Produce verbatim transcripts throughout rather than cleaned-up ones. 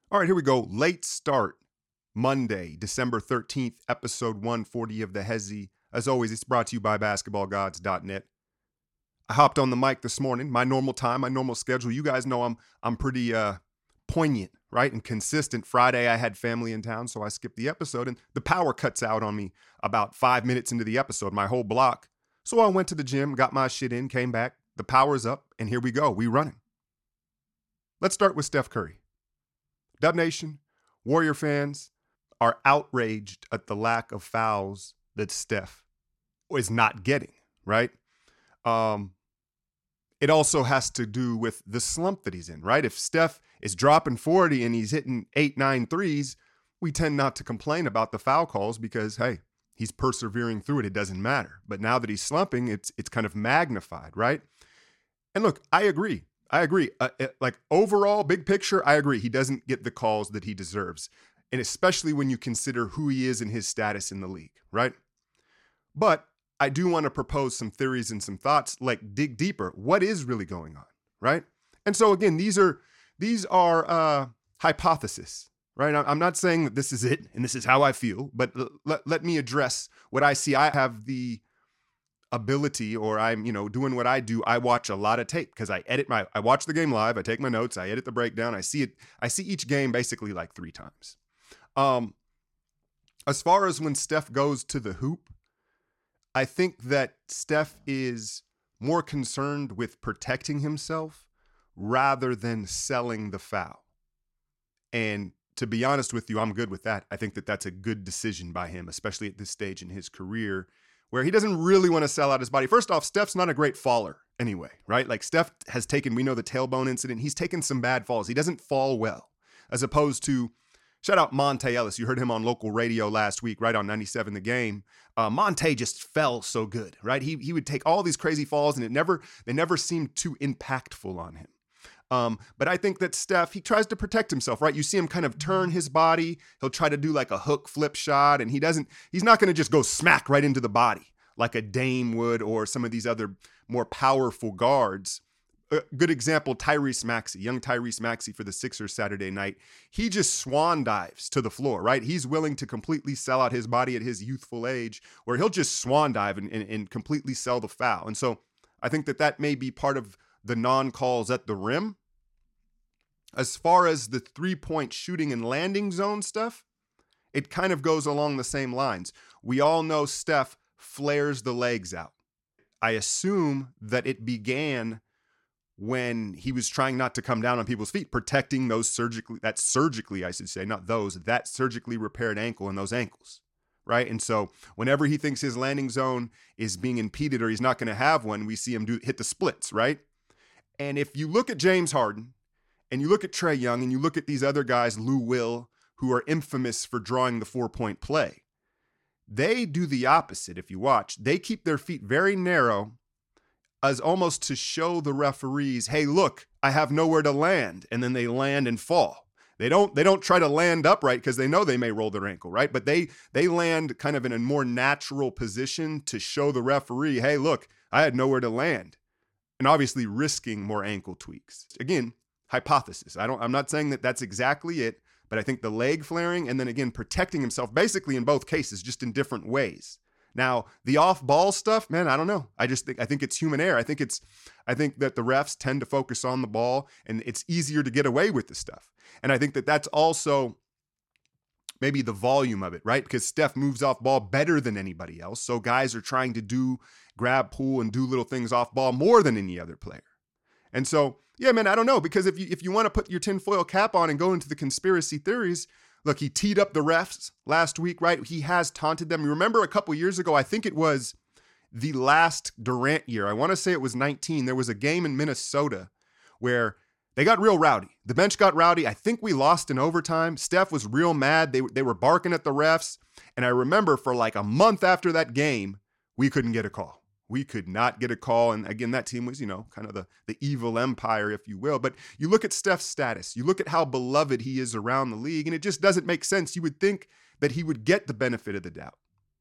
All right, here we go. Late start, Monday, December thirteenth, episode one forty of the Hezzy. As always, it's brought to you by basketball gods dot net. I hopped on the mic this morning, my normal time, my normal schedule. You guys know I'm I'm pretty uh, poignant, right, and consistent. Friday, I had family in town, so I skipped the episode, and the power cuts out on me about five minutes into the episode, my whole block. So I went to the gym, got my shit in, came back, the power's up, and here we go. We running. Let's start with Steph Curry. Dub Nation, Warrior fans are outraged at the lack of fouls that Steph is not getting, right? Um, it also has to do with the slump that he's in, right? If Steph is dropping forty and he's hitting eight, nine threes, we tend not to complain about the foul calls because, hey, he's persevering through it. It doesn't matter. But now that he's slumping, it's it's kind of magnified, right? And look, I agree. I agree. Uh, like overall, big picture, I agree. He doesn't get the calls that he deserves. And especially when you consider who he is and his status in the league, right? But I do want to propose some theories and some thoughts, like dig deeper. What is really going on, right? And so again, these are these are uh, hypotheses, right? I'm not saying that this is it and this is how I feel, but l- let, let me address what I see. I have the ability, or I'm, you know, doing what I do. I watch a lot of tape because I edit my, I watch the game live. I take my notes. I edit the breakdown. I see it. I see each game basically like three times. Um, as far as when Steph goes to the hoop, I think that Steph is more concerned with protecting himself rather than selling the foul. And to be honest with you, I'm good with that. I think that that's a good decision by him, especially at this stage in his career, where he doesn't really want to sell out his body. First off, Steph's not a great faller anyway, right? Like Steph has taken, we know the tailbone incident. He's taken some bad falls. He doesn't fall well, as opposed to, shout out Monte Ellis. You heard him on local radio last week, right on ninety-seven The Game. Uh, Monte just fell so good, right? He he would take all these crazy falls, and it never they never seemed too impactful on him. Um, but I think that Steph, he tries to protect himself, right? You see him kind of turn his body. He'll try to do like a hook flip shot, and he doesn't, he's not going to just go smack right into the body like a Dame would or some of these other more powerful guards. A good example, Tyrese Maxey, young Tyrese Maxey for the Sixers Saturday night. He just swan dives to the floor, right? He's willing to completely sell out his body at his youthful age, where he'll just swan dive and, and, and completely sell the foul. And so I think that that may be part of the non-calls at the rim. As far as the three-point shooting and landing zone stuff, it kind of goes along the same lines. We all know Steph flares the legs out. I assume that it began when he was trying not to come down on people's feet, protecting those surgically, that surgically, I should say, not those, that surgically repaired ankle and those ankles, right? And so whenever he thinks his landing zone is being impeded or he's not going to have one, we see him do hit the splits, right? And if you look at James Harden, and you look at Trae Young, and you look at these other guys, Lou Will, who are infamous for drawing the four-point play, they do the opposite. If you watch, they keep their feet very narrow as almost to show the referees, hey, look, I have nowhere to land, and then they land and fall. They don't they don't try to land upright because they know they may roll their ankle, right? But they they land kind of in a more natural position to show the referee, hey, look, I had nowhere to land. And obviously risking more ankle tweaks. Again, hypothesis. I don't, I'm not saying that that's exactly it, but I think the leg flaring and then again, protecting himself basically in both cases, just in different ways. Now, the off ball stuff, man, I don't know. I just think, I think it's human error. I think it's, I think that the refs tend to focus on the ball and it's easier to get away with the stuff. And I think that that's also maybe the volume of it, right? Because Steph moves off ball better than anybody else. So guys are trying to do grab, pull, and do little things off ball more than any other player. And so, yeah, man, I don't know, because if you if you want to put your tinfoil cap on and go into the conspiracy theories, look, he teed up the refs last week, right? He has taunted them. You remember a couple years ago, I think it was the last Durant year. I want to say it was nineteen. There was a game in Minnesota where they got real rowdy. The bench got rowdy. I think we lost in overtime. Steph was real mad. They, they were barking at the refs. And I remember for like a month after that game, we couldn't get a call. We could not get a call. And again, that team was, you know, kind of the, the evil empire, if you will. But you look at Steph's status, you look at how beloved he is around the league, and it just doesn't make sense. You would think that he would get the benefit of the doubt.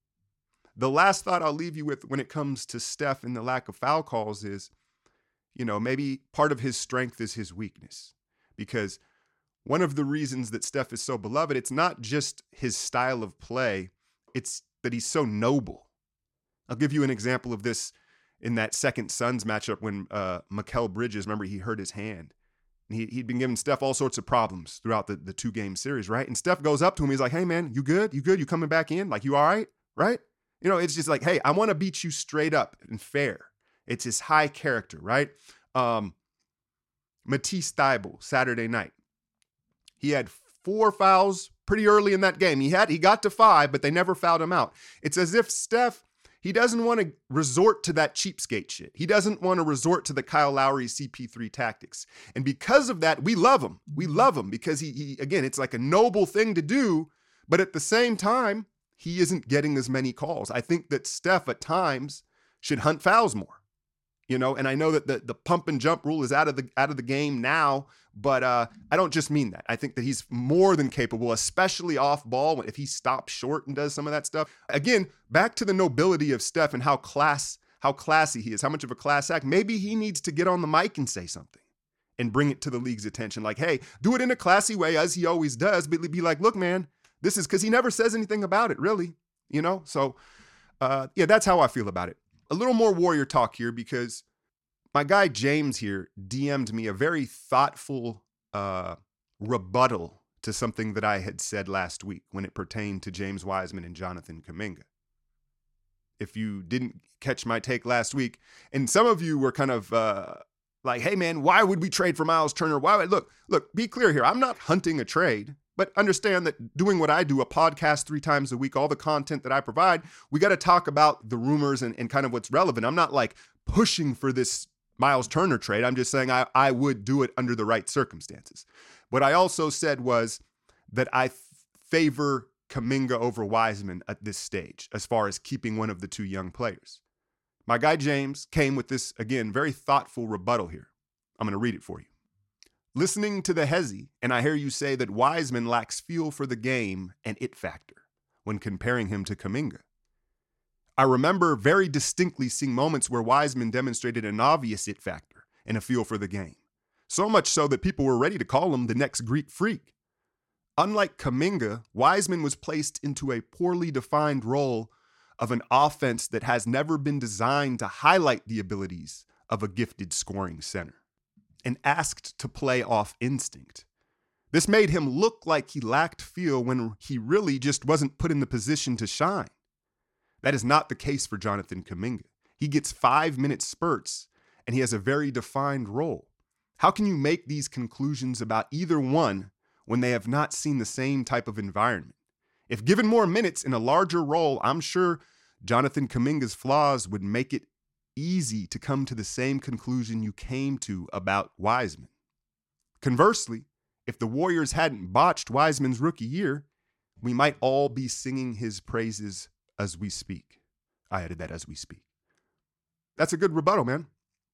The last thought I'll leave you with when it comes to Steph and the lack of foul calls is, you know, maybe part of his strength is his weakness. Because one of the reasons that Steph is so beloved, it's not just his style of play, it's that he's so noble. I'll give you an example of this in that second Suns matchup when uh, Mikal Bridges, remember, he hurt his hand. And he, he'd been giving Steph all sorts of problems throughout the, the two-game series, right? And Steph goes up to him. He's like, hey, man, you good? You good? You coming back in? Like, you all right? Right? You know, it's just like, hey, I want to beat you straight up and fair. It's his high character, right? Um, Matisse Thybulle, Saturday night. He had four fouls pretty early in that game. He had he got to five, but they never fouled him out. It's as if Steph, he doesn't want to resort to that cheapskate shit. He doesn't want to resort to the Kyle Lowry C P three tactics. And because of that, we love him. We love him because he, he again, it's like a noble thing to do, but at the same time, he isn't getting as many calls. I think that Steph at times should hunt fouls more. You know, and I know that the, the pump and jump rule is out of the out of the game now, but uh, I don't just mean that. I think that he's more than capable, especially off ball, if he stops short and does some of that stuff. Again, back to the nobility of Steph and how class how classy he is, how much of a class act. Maybe he needs to get on the mic and say something and bring it to the league's attention. Like, hey, do it in a classy way, as he always does, but be like, look, man, this is because he never says anything about it, really. You know, so uh, yeah, that's how I feel about it. A little more Warrior talk here because my guy James here D M'd me a very thoughtful uh, rebuttal to something that I had said last week when it pertained to James Wiseman and Jonathan Kuminga. If you didn't catch my take last week, and some of you were kind of uh, like, hey man, why would we trade for Miles Turner? Why would, look, look, be clear here. I'm not hunting a trade. But understand that doing what I do, a podcast three times a week, all the content that I provide, we got to talk about the rumors and, and kind of what's relevant. I'm not like pushing for this Miles Turner trade. I'm just saying I, I would do it under the right circumstances. What I also said was that I f- favor Kuminga over Wiseman at this stage as far as keeping one of the two young players. My guy James came with this, again, very thoughtful rebuttal here. I'm going to read it for you. Listening to the Hezi, and I hear you say that Wiseman lacks feel for the game and it factor when comparing him to Kuminga. I remember very distinctly seeing moments where Wiseman demonstrated an obvious it factor and a feel for the game. So much so that people were ready to call him the next Greek freak. Unlike Kuminga, Wiseman was placed into a poorly defined role of an offense that has never been designed to highlight the abilities of a gifted scoring center, and asked to play off instinct. This made him look like he lacked feel when he really just wasn't put in the position to shine. That is not the case for Jonathan Kuminga. He gets five-minute spurts, and he has a very defined role. How can you make these conclusions about either one when they have not seen the same type of environment? If given more minutes in a larger role, I'm sure Jonathan Kuminga's flaws would make it easy to come to the same conclusion you came to about Wiseman. Conversely, if the Warriors hadn't botched Wiseman's rookie year, we might all be singing his praises as we speak. I added that as we speak. That's a good rebuttal, man.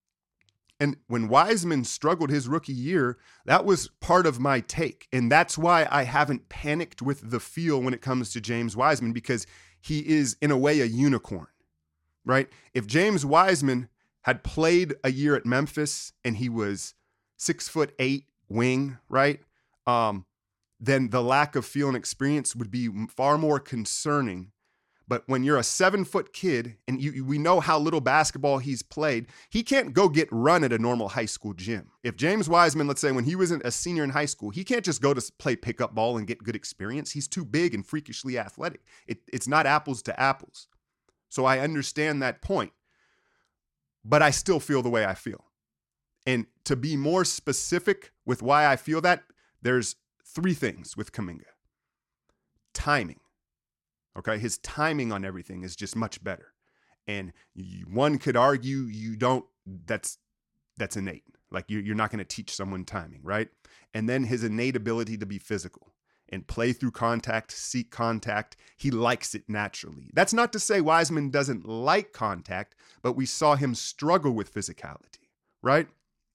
And when Wiseman struggled his rookie year, that was part of my take. And that's why I haven't panicked with the feel when it comes to James Wiseman, because he is, in a way, a unicorn. Right? If James Wiseman had played a year at Memphis and he was six foot eight wing, right? Um, then the lack of feel and experience would be far more concerning. But when you're a seven foot kid and you, we know how little basketball he's played, he can't go get run at a normal high school gym. If James Wiseman, let's say when he was a senior in high school, he can't just go to play pickup ball and get good experience. He's too big and freakishly athletic. It, it's not apples to apples. So I understand that point, but I still feel the way I feel. And to be more specific with why I feel that, there's three things with Kuminga. Timing. Okay, his timing on everything is just much better. And you, one could argue you don't, that's that's innate. Like you, you're not going to teach someone timing, right? And then his innate ability to be physical and play through contact, seek contact. He likes it naturally. That's not to say Wiseman doesn't like contact, but we saw him struggle with physicality, right?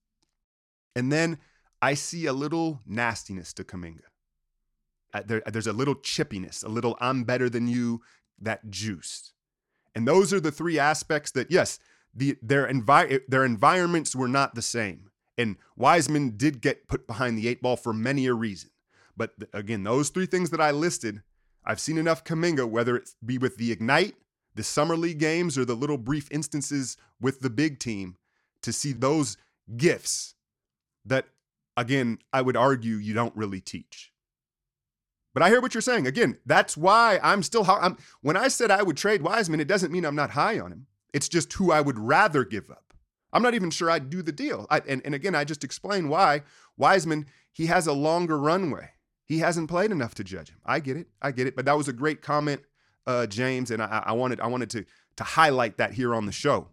And then I see a little nastiness to Kuminga. Uh, there, there's a little chippiness, a little I'm better than you, that juice. And those are the three aspects that, yes, the, their, envi- their environments were not the same. And Wiseman did get put behind the eight ball for many a reason. But th- again, those three things that I listed, I've seen enough Kuminga, whether it be with the Ignite, the Summer League games, or the little brief instances with the big team, to see those gifts that, again, I would argue you don't really teach. But I hear what you're saying. Again, that's why I'm still high. I'm, when I said I would trade Wiseman, it doesn't mean I'm not high on him. It's just who I would rather give up. I'm not even sure I'd do the deal. I, and, and again, I just explained why Wiseman, he has a longer runway. He hasn't played enough to judge him. I get it. I get it. But that was a great comment, uh, James, and I, I wanted I wanted to, to highlight that here on the show.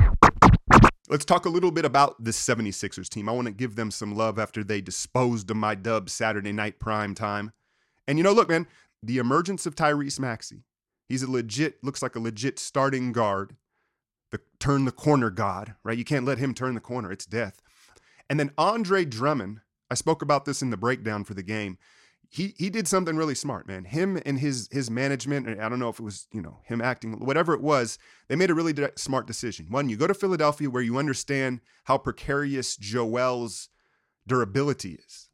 Let's talk a little bit about the seventy-sixers team. I want to give them some love after they disposed of my Dubs Saturday night prime time. And, you know, look, man, the emergence of Tyrese Maxey, he's a legit, looks like a legit starting guard, the turn the corner god, right? You can't let him turn the corner. It's death. And then Andre Drummond, I spoke about this in the breakdown for the game. He he did something really smart, man. Him and his his management, I don't know if it was, you know, him acting, whatever it was, they made a really de- smart decision. One, you go to Philadelphia where you understand how precarious Joel's durability is.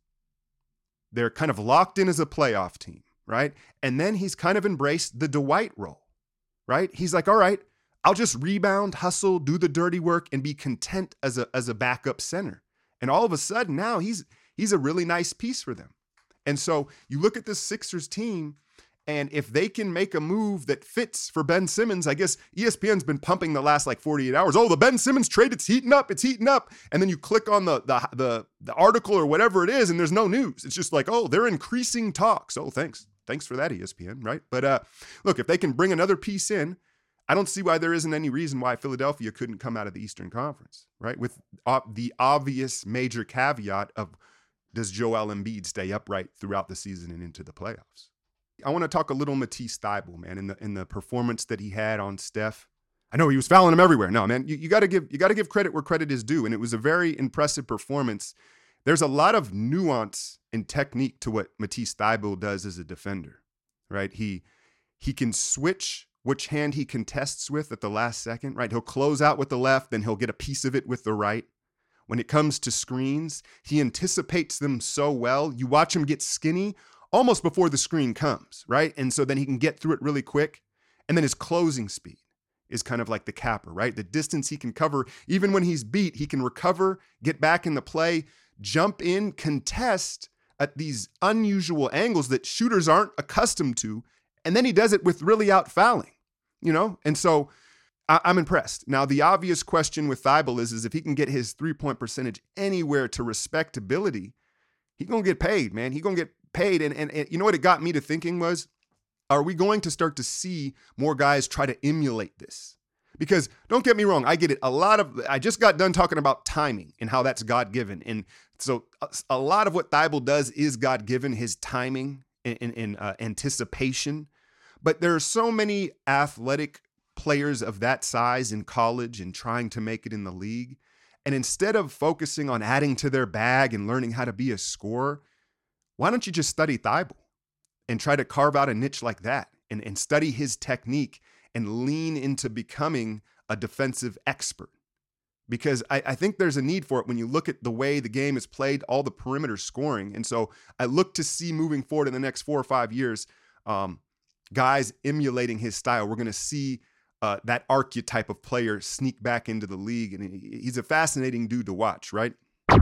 They're kind of locked in as a playoff team, right? And then he's kind of embraced the Dwight role, right? He's like, all right, I'll just rebound, hustle, do the dirty work, and be content as a as a backup center. And all of a sudden now he's he's a really nice piece for them. And so you look at this Sixers team, and if they can make a move that fits for Ben Simmons, I guess E S P N's been pumping the last like forty-eight hours. Oh, the Ben Simmons trade, it's heating up, it's heating up. And then you click on the, the, the, the article or whatever it is, and there's no news. It's just like, oh, they're increasing talks. Oh, thanks. Thanks for that, E S P N, right? But uh, look, if they can bring another piece in, I don't see why there isn't any reason why Philadelphia couldn't come out of the Eastern Conference, right? With uh, the obvious major caveat of, does Joel Embiid stay upright throughout the season and into the playoffs? I want to talk a little Matisse Thybulle, man, in the in the performance that he had on Steph. I know he was fouling him everywhere. No, man, you, you got to give you got to give credit where credit is due, and it was a very impressive performance. There's a lot of nuance and technique to what Matisse Thybulle does as a defender, right? He he can switch which hand he contests with at the last second, right? He'll close out with the left, then he'll get a piece of it with the right. When it comes to screens, he anticipates them so well. You watch him get skinny almost before the screen comes, right? And so then he can get through it really quick. And then his closing speed is kind of like the capper, right? The distance he can cover, even when he's beat, he can recover, get back in the play, jump in, contest at these unusual angles that shooters aren't accustomed to. And then he does it with really out fouling, you know? And so I- I'm impressed. Now, the obvious question with Thybulle is, is if he can get his three-point percentage anywhere to respectability, he's going to get paid, man. He's going to get paid. And, and, and you know what it got me to thinking was, are we going to start to see more guys try to emulate this? Because don't get me wrong, I get it. A lot of, I just got done talking about timing and how that's God-given. And so a, a lot of what Thybulle does is God-given, his timing and, and, and uh, anticipation. But there are so many athletic players of that size in college and trying to make it in the league. And instead of focusing on adding to their bag and learning how to be a scorer, why don't you just study Thybulle and try to carve out a niche like that and, and study his technique and lean into becoming a defensive expert? Because I, I think there's a need for it when you look at the way the game is played, all the perimeter scoring. And so I look to see moving forward in the next four or five years, um, guys emulating his style. We're going to see Uh, that archetype of player sneak back into the league. And he, he's a fascinating dude to watch, right?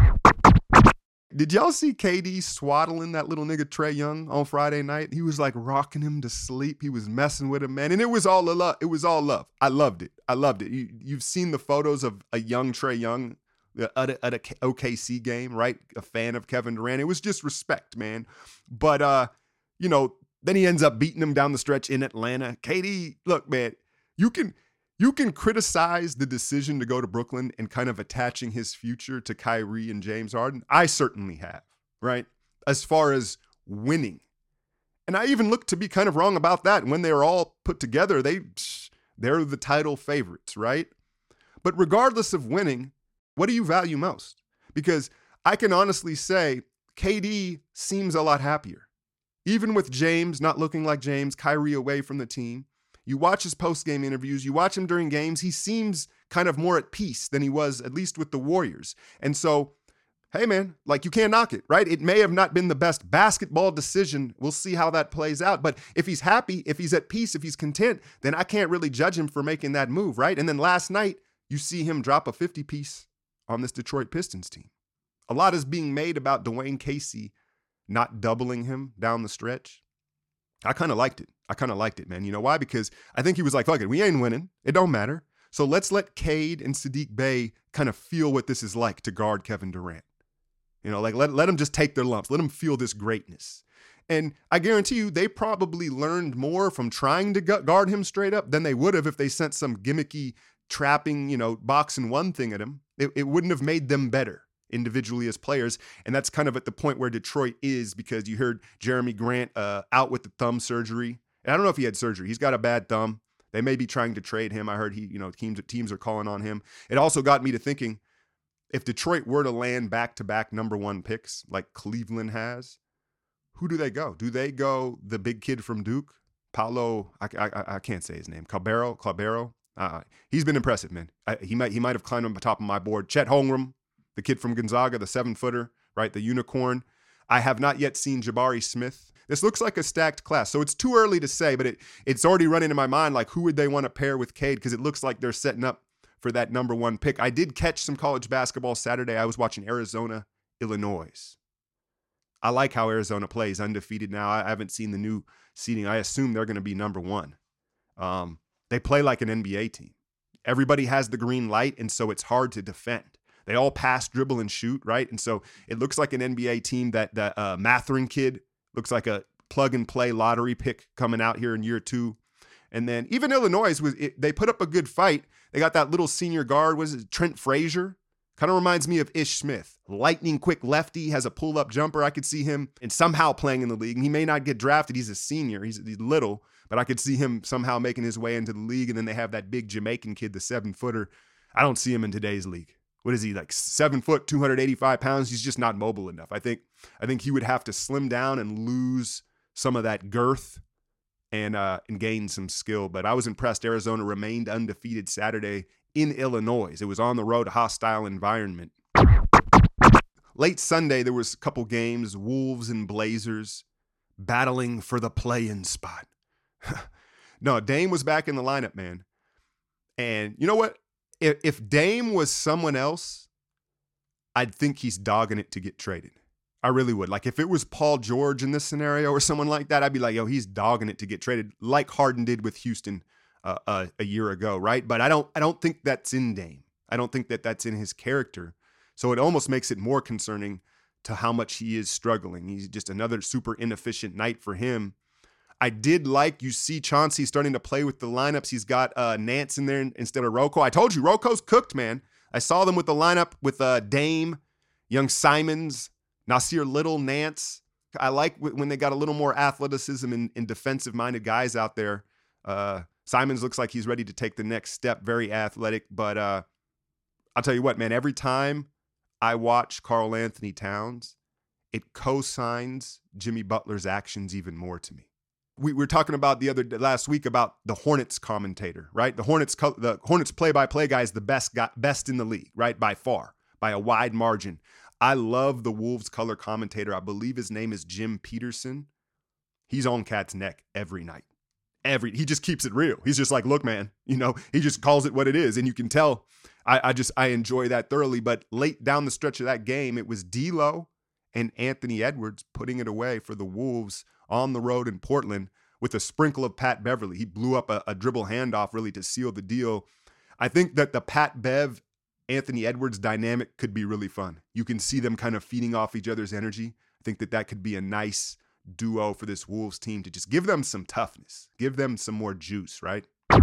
Did y'all see K D swaddling that little nigga Trae Young on Friday night? He was like rocking him to sleep. He was messing with him, man. And it was all love. It was all love. I loved it. I loved it. You, you've seen the photos of a young Trae Young at a, at a O K C game, right? A fan of Kevin Durant. It was just respect, man. But, uh, you know, then he ends up beating him down the stretch in Atlanta. K D, look, man, You can you can criticize the decision to go to Brooklyn and kind of attaching his future to Kyrie and James Harden. I certainly have, right? As far as winning. And I even look to be kind of wrong about that. When they're all put together, they, they're the title favorites, right? But regardless of winning, what do you value most? Because I can honestly say K D seems a lot happier. Even with James not looking like James, Kyrie away from the team. You watch his post-game interviews, you watch him during games, he seems kind of more at peace than he was, at least with the Warriors. And so hey, man, like you can't knock it, right? It may have not been the best basketball decision. We'll see how that plays out. But if he's happy, if he's at peace, if he's content, then I can't really judge him for making that move, right? And then last night, you see him drop a fifty piece on this Detroit Pistons team. A lot is being made about Dwayne Casey not doubling him down the stretch. I kind of liked it. I kind of liked it, man. You know why? Because I think he was like, fuck it, we ain't winning. It don't matter. So let's let Cade and Saddiq Bey kind of feel what this is like to guard Kevin Durant. You know, like let, let them just take their lumps. Let them feel this greatness. And I guarantee you, they probably learned more from trying to guard him straight up than they would have if they sent some gimmicky trapping, you know, box and one thing at him. It, it wouldn't have made them better individually as players. And that's kind of at the point where Detroit is, because you heard Jeremy Grant uh, out with the thumb surgery. And I don't know if he had surgery. He's got a bad thumb. They may be trying to trade him. I heard he, you know, teams teams are calling on him. It also got me to thinking, if Detroit were to land back-to-back number one picks like Cleveland has, who do they go? Do they go the big kid from Duke, Paolo? I, I, I can't say his name. Cabero, Cabero. Uh, he's been impressive, man. I, he might he might have climbed on the top of my board. Chet Holmgren, the kid from Gonzaga, the seven-footer, right, the unicorn. I have not yet seen Jabari Smith. This looks like a stacked class. So it's too early to say, but it it's already running in my mind, like, who would they want to pair with Cade? Because it looks like they're setting up for that number one pick. I did catch some college basketball Saturday. I was watching Arizona, Illinois. I like how Arizona plays, undefeated now. I haven't seen the new seeding. I assume they're going to be number one. Um, they play like an N B A team. Everybody has the green light, and so it's hard to defend. They all pass, dribble, and shoot, right? And so it looks like an N B A team. That that uh, Matherin kid looks like a plug-and-play lottery pick coming out here in year two. And then even Illinois, was it, they put up a good fight. They got that little senior guard, was it Trent Frazier? Kind of reminds me of Ish Smith. Lightning quick lefty, has a pull-up jumper. I could see him and somehow playing in the league. And he may not get drafted. He's a senior. He's, he's little. But I could see him somehow making his way into the league. And then they have that big Jamaican kid, the seven-footer. I don't see him in today's league. What is he, like seven foot, two hundred eighty-five pounds? He's just not mobile enough. I think I think he would have to slim down and lose some of that girth and uh, and gain some skill. But I was impressed. Arizona remained undefeated Saturday in Illinois. It was on the road, a hostile environment. Late Sunday, there was a couple games, Wolves and Blazers battling for the play-in spot. No, Dame was back in the lineup, man. And you know what? If, if Dame was someone else, I'd think he's dogging it to get traded. I really would. Like if it was Paul George in this scenario or someone like that, I'd be like, yo, he's dogging it to get traded, like Harden did with Houston uh, uh, a year ago, right? But I don't, I don't think that's in Dame. I don't think that that's in his character. So it almost makes it more concerning to how much he is struggling. He's just another super inefficient night for him. I did like, you see Chauncey starting to play with the lineups. He's got uh, Nance in there instead of Rocco. I told you, Rocco's cooked, man. I saw them with the lineup with uh, Dame, young Simons, Nasir Little, Nance. I like when they got a little more athleticism and, and defensive-minded guys out there. Uh, Simons looks like he's ready to take the next step, very athletic. But uh, I'll tell you what, man, every time I watch Karl Anthony Towns, it co-signs Jimmy Butler's actions even more to me. We were talking about the other last week about the Hornets commentator, right? The Hornets, the Hornets play-by-play guy is the best guy, best in the league, right? By far, by a wide margin. I love the Wolves color commentator. I believe his name is Jim Peterson. He's on Cat's neck every night. Every he just keeps it real. He's just like, look, man, you know, he just calls it what it is, and you can tell. I, I just I enjoy that thoroughly. But late down the stretch of that game, it was D'Lo and Anthony Edwards putting it away for the Wolves on the road in Portland with a sprinkle of Pat Beverly. He blew up a, a dribble handoff really to seal the deal. I think that the Pat Bev, Anthony Edwards dynamic could be really fun. You can see them kind of feeding off each other's energy. I think that that could be a nice duo for this Wolves team to just give them some toughness, give them some more juice, right?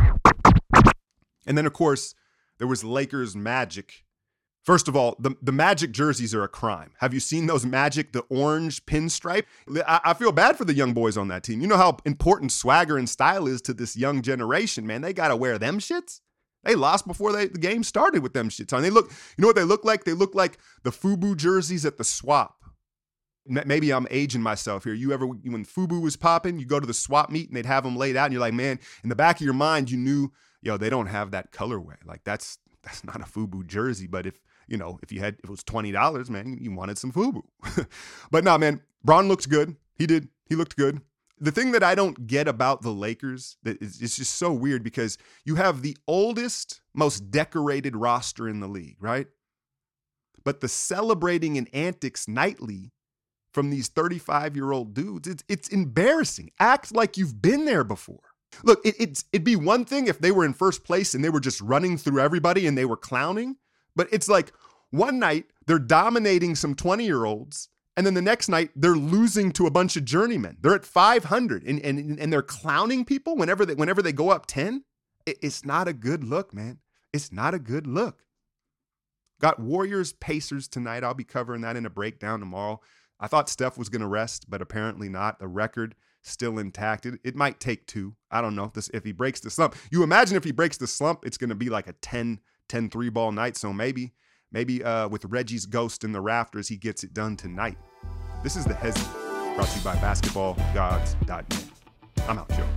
And then, of course, there was Lakers Magic. First of all, the, the Magic jerseys are a crime. Have you seen those Magic, the orange pinstripe? I, I feel bad for the young boys on that team. You know how important swagger and style is to this young generation, man. They got to wear them shits. They lost before they, the game started with them shits on. They look, you know what they look like? They look like the FUBU jerseys at the swap. Maybe I'm aging myself here. You ever, when FUBU was popping, you go to the swap meet and they'd have them laid out and you're like, man, in the back of your mind, you knew, yo, they don't have that colorway. Like that's, that's not a FUBU jersey. But if, you know, if you had, if it was twenty dollars, man, you wanted some FUBU. But no, man, Bron looked good. He did. He looked good. The thing that I don't get about the Lakers, that is, it's just so weird because you have the oldest, most decorated roster in the league, right? But the celebrating and antics nightly from these thirty-five-year-old dudes, it's, it's embarrassing. Act like you've been there before. Look, it, it's, it'd be one thing if they were in first place and they were just running through everybody and they were clowning, but it's like one night they're dominating some twenty-year-olds, and then the next night they're losing to a bunch of journeymen. They're at five hundred and, and, and they're clowning people whenever they, whenever they go up ten. It, it's not a good look, man. It's not a good look. Got Warriors Pacers tonight. I'll be covering that in a breakdown tomorrow. I thought Steph was going to rest, but apparently not. The record still intact. It, it might take two. I don't know if, this, if he breaks the slump. You imagine if he breaks the slump, it's going to be like a ten three ball night. So maybe, maybe uh, with Reggie's ghost in the rafters, he gets it done tonight. This is the Hezi, brought to you by basketball gods dot net. I'm out, Joe.